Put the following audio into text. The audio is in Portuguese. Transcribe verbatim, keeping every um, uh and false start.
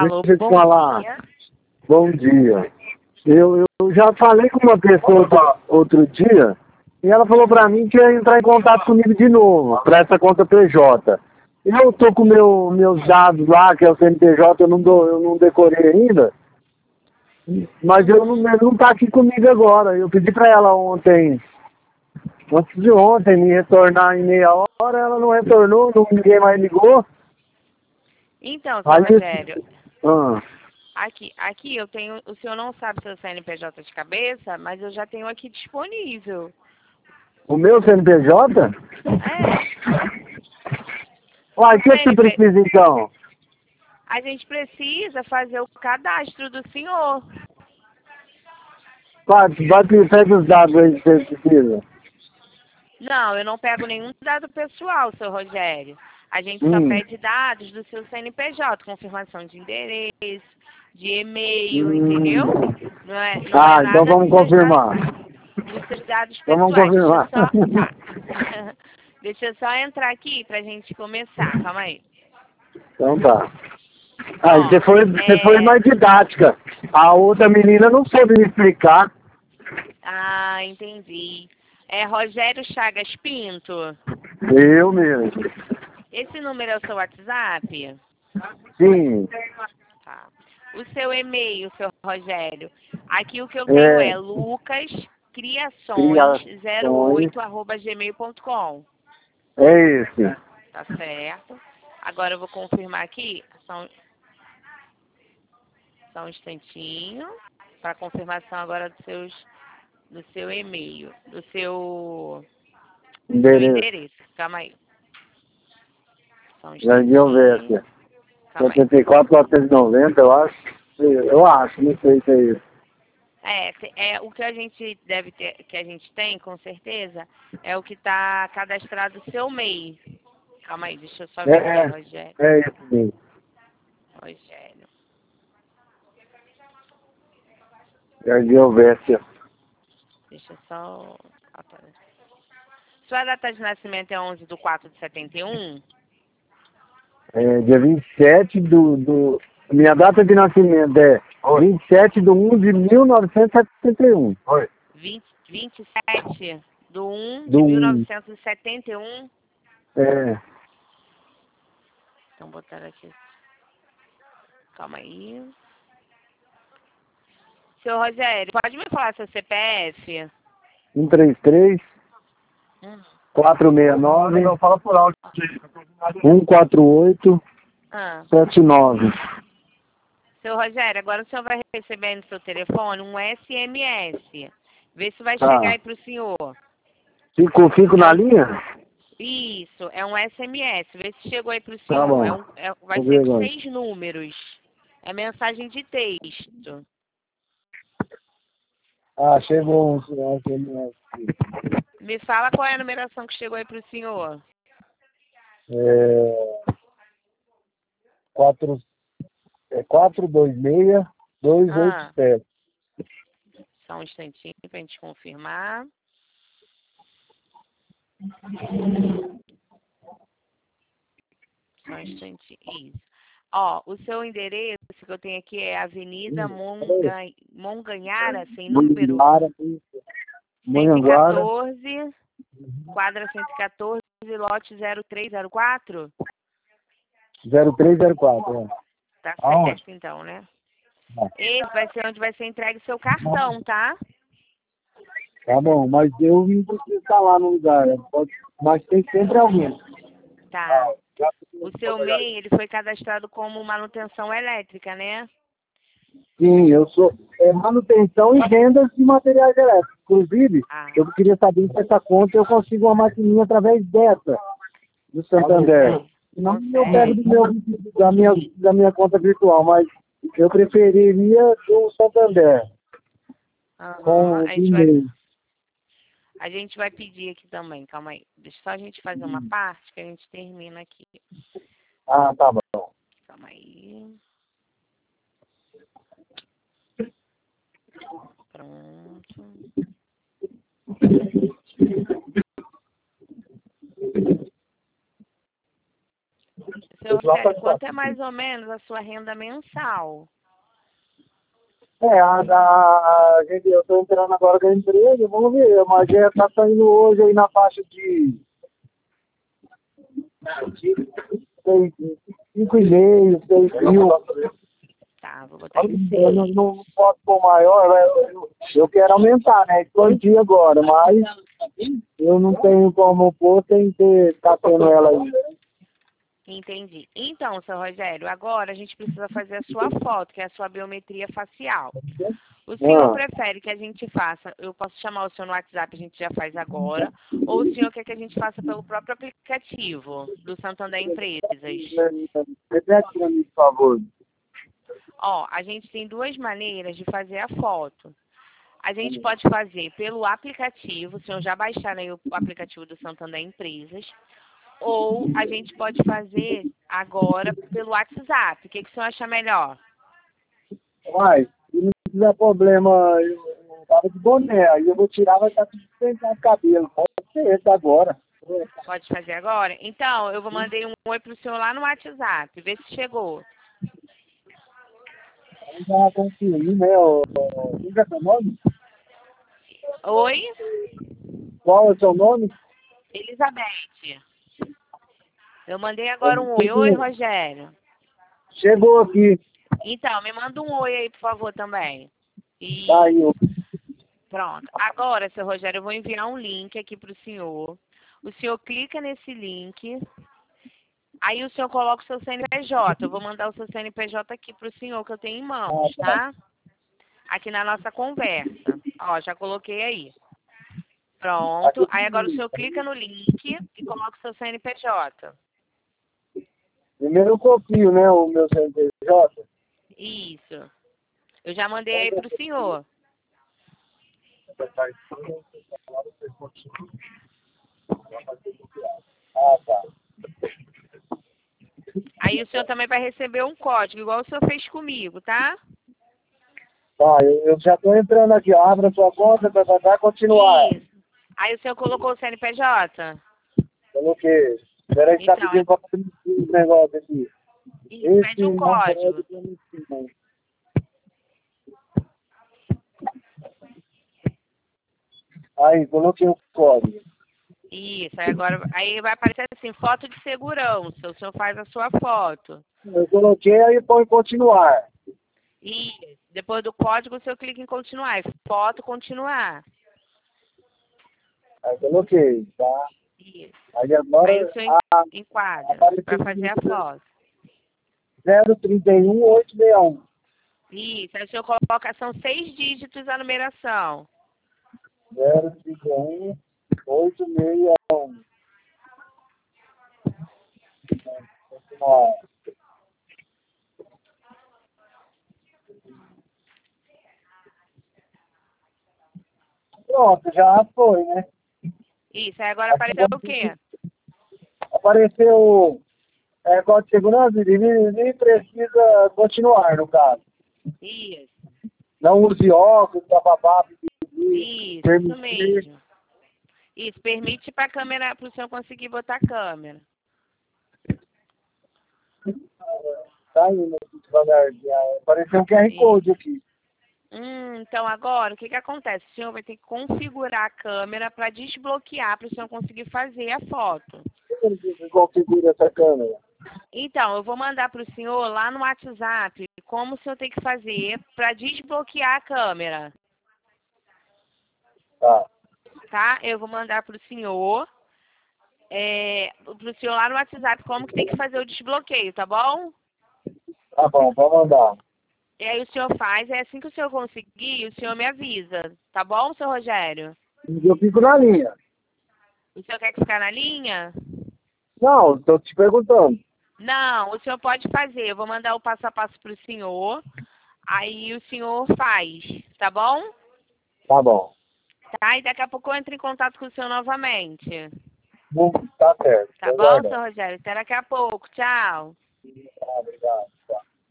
Alô, deixa eu te bom falar. dia. Bom dia. Eu, eu já falei com uma pessoa outro, outro dia e ela falou pra mim que ia entrar em contato comigo de novo, pra essa conta P J. Eu tô com meu, meus dados lá, que é o C N P J, eu não, dou, eu não decorei ainda, mas eu não, ele não tá aqui comigo agora. Eu pedi pra ela ontem, antes de ontem, me retornar em meia hora, ela não retornou, não, ninguém mais ligou. Então, seu Aí, Rogério, ah, aqui, aqui eu tenho, o senhor não sabe seu C N P J de cabeça, mas eu já tenho aqui disponível. o meu C N P J? É, Uai, o o que, que você C N P precisa então? a gente precisa fazer o cadastro do senhor. Vai, vai pega os dados aí que você precisa. Não, eu não pego nenhum dado pessoal, seu Rogério. A gente só Hum. pede dados do seu C N P J, confirmação de endereço, de e-mail, Hum. entendeu? Não é, não é Ah, então nada vamos dos seus dados, confirmar. dos seus dados Então vamos pessoais. Deixa eu confirmar. só. Tá. Deixa eu só entrar aqui pra gente começar. Calma aí. Então tá. Ah, Ó, você foi, você foi é. mais didática. A outra menina não soube me explicar. Ah, entendi. É Rogério Chagas Pinto. Eu mesmo. Esse número é o seu WhatsApp? Sim. Tá. O seu e-mail, seu Rogério. Aqui o que eu tenho É. é lucascriações zero Criações. oito arroba gmail ponto com. É esse. Tá certo. Agora eu vou confirmar aqui. Só um, só um instantinho. Para confirmação agora dos seus, do seu e-mail. Do seu, do seu Endereço. endereço. Calma aí. Só um Jardim instantinho. Alverca. Calma aí. setenta e quatro, quatrocentos e noventa, eu acho. Eu acho, não sei se é isso. É, te- é, o que a gente deve ter, que a gente tem, com certeza, é o que está cadastrado seu M E I. Calma aí, deixa eu só ver aqui, É, Rogério. é isso mesmo. Rogério. Jardim Alverca. Deixa eu só. Sua data de nascimento é onze de quatro de setenta e um? É, dia vinte e sete do, do... Minha data de nascimento é Oi. vinte e sete de um de mil novecentos e setenta e um. Oi. vinte, vinte e sete de um de Do um. mil novecentos e setenta e um? É. Então, botar aqui. Calma aí. Seu Rogério, pode me falar seu C P F? um três três, Hum. quatro seis nove, não, fala por alto. um quatro oito, Ah. sete nove. Seu Rogério, agora o senhor vai receber aí no seu telefone um S M S. Vê se vai Tá. chegar aí pro senhor. Fico, fico É na o- linha? Isso, é um S M S. Vê se chegou aí pro Tá senhor. bom. É um, é- vai Vou ver ser agora. seis números. É mensagem de texto. Ah, chegou um um S M S. Me fala qual é a numeração que chegou aí pro senhor. É, quatro, é quatro dois seis, dois oito Ah, sete. só um instantinho pra gente confirmar. Só um instantinho. Isso. Ó, o seu endereço que eu tenho aqui é Avenida Monga... Monganhara, sem número, Manhanguara, cento e Manhanguara, quatorze, quadra cento e quatorze, lote zero três zero quatro? zero três zero quatro. É. Tá Aonde? certo, então, né? Tá. Esse vai ser onde vai ser entregue o seu cartão, tá? Tá bom, mas eu não preciso estar lá no lugar, né? Pode, mas tem sempre alguém. Tá. O seu M E I, ele foi cadastrado como manutenção elétrica, né? Sim, eu sou é, manutenção e vendas de materiais elétricos. Inclusive, Ah, eu queria saber se essa conta eu consigo uma maquininha através dessa, do Santander. Não eu pego do meu, da, minha, da minha conta virtual, mas eu preferiria do Santander, com aham. o A gente vai, e-mail. a gente vai pedir aqui também, calma aí. Deixa só a gente fazer uma parte que a gente termina aqui. Ah, tá bom. Calma aí. Pronto. Seu seu Rogério, quanto é mais ou menos a sua renda mensal? É, a, a, a gente, eu estou entrando agora com a empresa, vamos ver, mas já está saindo hoje aí na faixa de cinco e meio, seis mil. Tá, vou botar aqui Eu não, seis. não posso pôr maior, eu, eu quero aumentar, né? Expandir agora, mas eu não tenho como pôr sem ter, tá tendo ela aí. Entendi. Então, seu Rogério, agora a gente precisa fazer a sua foto, que é a sua biometria facial. O senhor Ah. prefere que a gente faça, eu posso chamar o senhor no WhatsApp, a gente já faz agora, ou o senhor quer que a gente faça pelo próprio aplicativo do Santander Empresas? Repete pra mim, por favor. Ó, a gente tem duas maneiras de fazer a foto. A gente pode fazer pelo aplicativo, o senhor já baixar aí o aplicativo do Santander Empresas, ou a gente pode fazer agora pelo WhatsApp. O que, que o senhor acha melhor? Vai, se não tiver problema, eu, eu tava de boné, aí eu vou tirar, vai estar tudo pentado o cabelo. Pode ser esse agora. Pode fazer agora? Então, eu vou mandar um oi pro senhor lá no WhatsApp, ver se chegou. Vamos já conferir, né? O, o, quem é seu nome? Oi? Qual é o seu nome? Elizabeth. Eu mandei agora um oi. Oi, Rogério. Chegou aqui. Então, me manda um oi aí, por favor, também. E... Tá aí, ó. Pronto. Agora, seu Rogério, eu vou enviar um link aqui pro senhor. O senhor clica nesse link. Aí o senhor coloca o seu C N P J. Eu vou mandar o seu C N P J aqui pro senhor, que eu tenho em mãos, tá? Aqui na nossa conversa. Ó, já coloquei aí. Pronto. Aí agora o senhor clica no link e coloca o seu C N P J. Primeiro eu copio, né, o meu C N P J. Isso. Eu já mandei aí pro senhor. Ah, tá. Aí o senhor também vai receber um código, igual o senhor fez comigo, tá? Tá, eu, eu já tô entrando aqui, ó. Abra sua conta, vai, vai, vai continuar. Isso. Aí o senhor colocou o C N P J? Coloquei. Peraí, que tá Então, pedindo pra fazer esse negócio aqui. isso, pede um não código. pode permitir, não. Aí, coloquei o código. Isso, aí agora aí vai aparecer assim, foto de segurança. O senhor faz a sua foto. Eu coloquei, aí põe continuar. E depois do código, o senhor clica em continuar. E foto, continuar. Aí coloquei, tá? Isso. Aí agora Aí o senhor a, enquadra para fazer a foto. zero três um oito seis um. Isso, aí o senhor coloca, são seis dígitos a numeração. zero três um oito seis um. Continuar. Pronto, já foi, né? Isso, aí agora apareceu o quê? Apareceu é, código de segurança e nem precisa continuar, no caso. Isso, Não use óculos, bababá, isso, isso mesmo. Isso, permite para a câmera, para o senhor conseguir botar a câmera. Tá indo aqui devagarzinho. Apareceu um Q R Code aqui. Hum, então agora, o que que acontece? O senhor vai ter que configurar a câmera para desbloquear, para o senhor conseguir fazer a foto. Configura essa câmera. Então, eu vou mandar para o senhor lá no WhatsApp como o senhor tem que fazer para desbloquear a câmera. Tá. Tá? Eu vou mandar para o senhor, é, para o senhor lá no WhatsApp como que tem que fazer o desbloqueio, tá bom? Tá bom, vamos mandar. E aí o senhor faz, é assim que o senhor conseguir, o senhor me avisa, tá bom, seu Rogério? Eu fico na linha. O senhor quer ficar na linha? Não, estou te perguntando. Não, o senhor pode fazer, eu vou mandar o passo a passo para o senhor, aí o senhor faz, tá bom? Tá bom. Tá, e daqui a pouco eu entro em contato com o senhor novamente. Não, tá certo. Tá bom, seu Rogério? Até daqui a pouco, tchau. Ah, obrigado.